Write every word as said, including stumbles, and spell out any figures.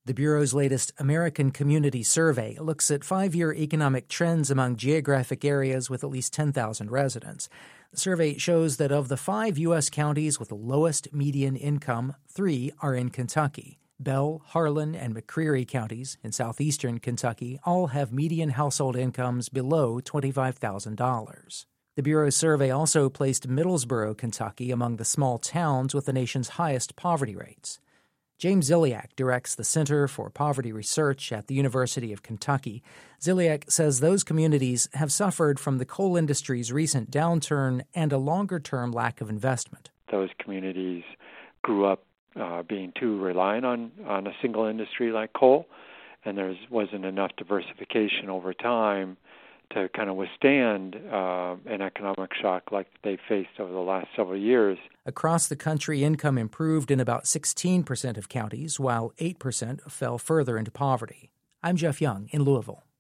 The Bureau's latest American Community Survey looks at five-year economic trends among geographic areas with at least ten thousand residents. The survey shows that of the five U S counties with the lowest median income, three are in Kentucky. Bell, Harlan, and McCreary counties in southeastern Kentucky all have median household incomes below twenty-five thousand dollars. The Bureau's survey also placed Middlesboro, Kentucky, among the small towns with the nation's highest poverty rates. James Ziliak directs the Center for Poverty Research at the University of Kentucky. Ziliak says those communities have suffered from the coal industry's recent downturn and a longer-term lack of investment. Those communities grew up uh, being too reliant on, on a single industry like coal, and there wasn't enough diversification over time to kind of withstand uh, an economic shock like they faced over the last several years. Across the country, income improved in about sixteen percent of counties, while eight percent fell further into poverty. I'm Jeff Young in Louisville.